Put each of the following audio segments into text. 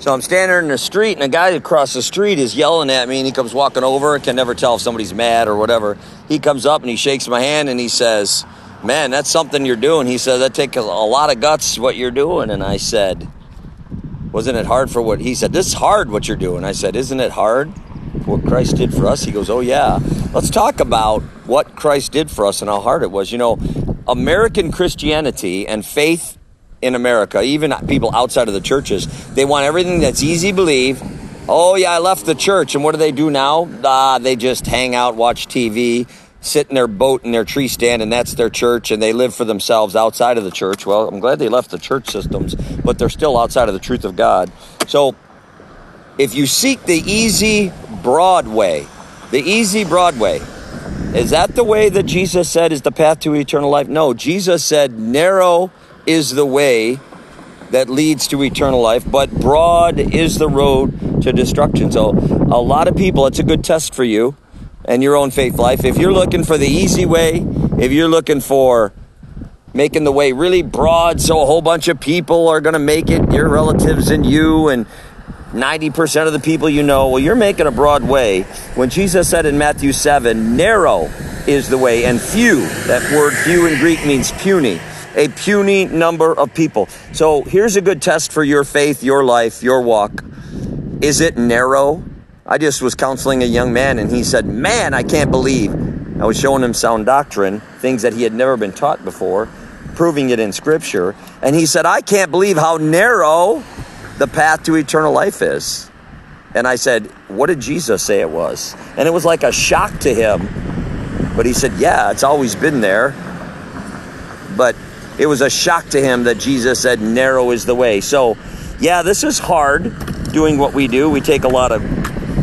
So I'm standing in the street, and a guy across the street is yelling at me, and he comes walking over. I can never tell if somebody's mad or whatever. He comes up, and he shakes my hand, and he says, man, that's something you're doing. He says, that takes a lot of guts, what you're doing. And I said, wasn't it hard for what? He said, this is hard, what you're doing. I said, isn't it hard for what Christ did for us? He goes, oh, yeah. Let's talk about what Christ did for us and how hard it was. You know, American Christianity and faith in America, even people outside of the churches, they want everything that's easy to believe. Oh, yeah, I left the church. And what do they do now? They just hang out, watch TV, sit in their boat in their tree stand, and that's their church, and they live for themselves outside of the church. Well, I'm glad they left the church systems, but they're still outside of the truth of God. So if you seek the easy, broad way, is that the way that Jesus said is the path to eternal life? No, Jesus said narrow is the way that leads to eternal life, but broad is the road to destruction. So a lot of people, it's a good test for you and your own faith life. If you're looking for the easy way, if you're looking for making the way really broad so a whole bunch of people are going to make it, your relatives and you and 90% of the people you know, well, you're making a broad way. When Jesus said in Matthew 7, narrow is the way, and few, that word few in Greek means puny, a puny number of people. So here's a good test for your faith, your life, your walk. Is it narrow? I just was counseling a young man, and he said, man, I can't believe. I was showing him sound doctrine, things that he had never been taught before, proving it in Scripture. And he said, I can't believe how narrow the path to eternal life is. And I said, what did Jesus say it was? And it was like a shock to him. But he said, yeah, it's always been there. But it was a shock to him that Jesus said narrow is the way. So, yeah, this is hard doing what we do. We take a lot of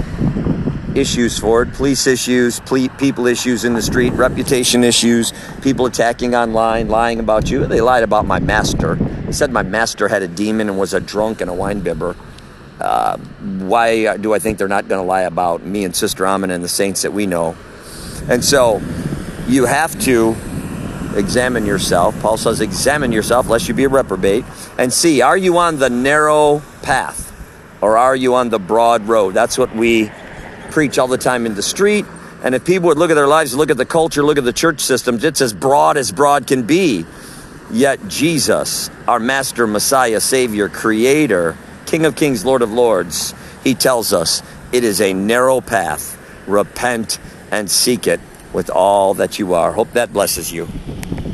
issues for it. Police issues, people issues in the street, reputation issues, people attacking online, lying about you. They lied about my master. They said my master had a demon and was a drunk and a wine bibber. Why do I think they're not going to lie about me and Sister Amina and the saints that we know? And so you have to examine yourself. Paul says, examine yourself lest you be a reprobate, and see, are you on the narrow path or are you on the broad road? That's what we preach all the time in the street. And if people would look at their lives, look at the culture, look at the church systems, it's as broad can be. Yet Jesus, our Master, Messiah, Savior, Creator, King of Kings, Lord of Lords, he tells us it is a narrow path. Repent and seek it with all that you are. Hope that blesses you.